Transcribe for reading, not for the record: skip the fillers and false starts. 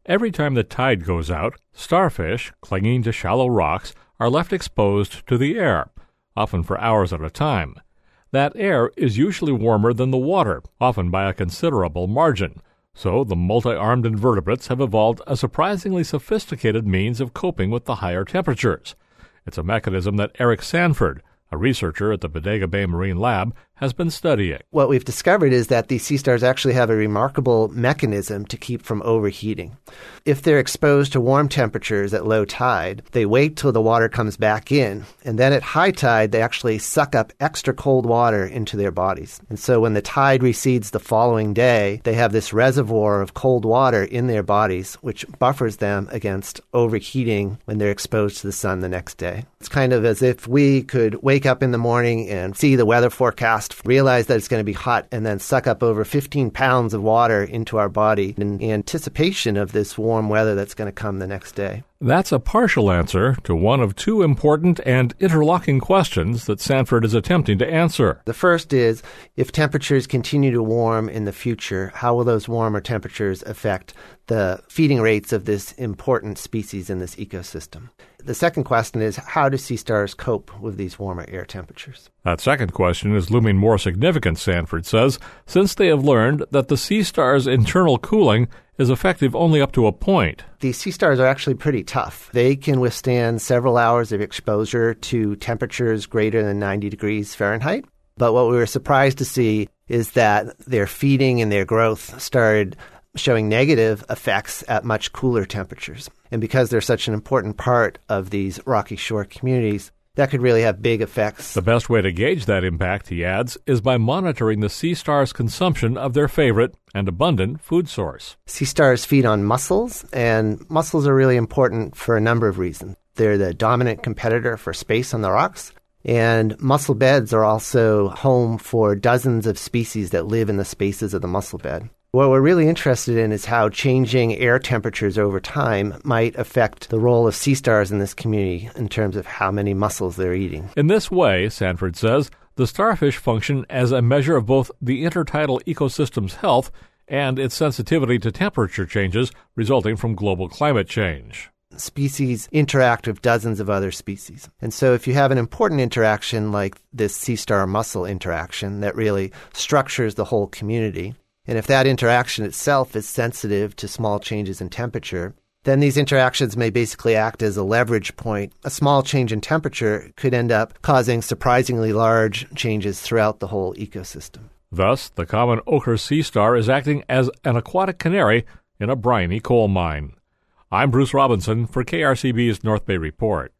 Every time the tide goes out, starfish, clinging to shallow rocks, are left exposed to the air, often for hours at a time. That air is usually warmer than the water, often by a considerable margin. So the multi-armed invertebrates have evolved a surprisingly sophisticated means of coping with the higher temperatures. It's a mechanism that Eric Sanford, a researcher at the Bodega Bay Marine Lab, has been studying. What we've discovered is that these sea stars actually have a remarkable mechanism to keep from overheating. If they're exposed to warm temperatures at low tide, they wait till the water comes back in, and then at high tide, they actually suck up extra cold water into their bodies. And so when the tide recedes the following day, they have this reservoir of cold water in their bodies, which buffers them against overheating when they're exposed to the sun the next day. It's kind of as if we could wake up in the morning and see the weather forecast, realize that it's going to be hot, and then suck up over 15 pounds of water into our body in anticipation of this warm weather that's going to come the next day. That's a partial answer to one of two important and interlocking questions that Sanford is attempting to answer. The first is, if temperatures continue to warm in the future, how will those warmer temperatures affect the feeding rates of this important species in this ecosystem? The second question is, how do sea stars cope with these warmer air temperatures? That second question is looming more significant, Sanford says, since they have learned that the sea star's internal cooling is effective only up to a point. These sea stars are actually pretty tough. They can withstand several hours of exposure to temperatures greater than 90 degrees Fahrenheit. But what we were surprised to see is that their feeding and their growth started showing negative effects at much cooler temperatures. And because they're such an important part of these rocky shore communities, that could really have big effects. The best way to gauge that impact, he adds, is by monitoring the sea star's consumption of their favorite and abundant food source. Sea stars feed on mussels, and mussels are really important for a number of reasons. They're the dominant competitor for space on the rocks, and mussel beds are also home for dozens of species that live in the spaces of the mussel bed. What we're really interested in is how changing air temperatures over time might affect the role of sea stars in this community in terms of how many mussels they're eating. In this way, Sanford says, the starfish function as a measure of both the intertidal ecosystem's health and its sensitivity to temperature changes resulting from global climate change. Species interact with dozens of other species. And so if you have an important interaction like this sea star mussel interaction that really structures the whole community, and if that interaction itself is sensitive to small changes in temperature, then these interactions may basically act as a leverage point. A small change in temperature could end up causing surprisingly large changes throughout the whole ecosystem. Thus, the common ochre sea star is acting as an aquatic canary in a briny coal mine. I'm Bruce Robinson for KRCB's North Bay Report.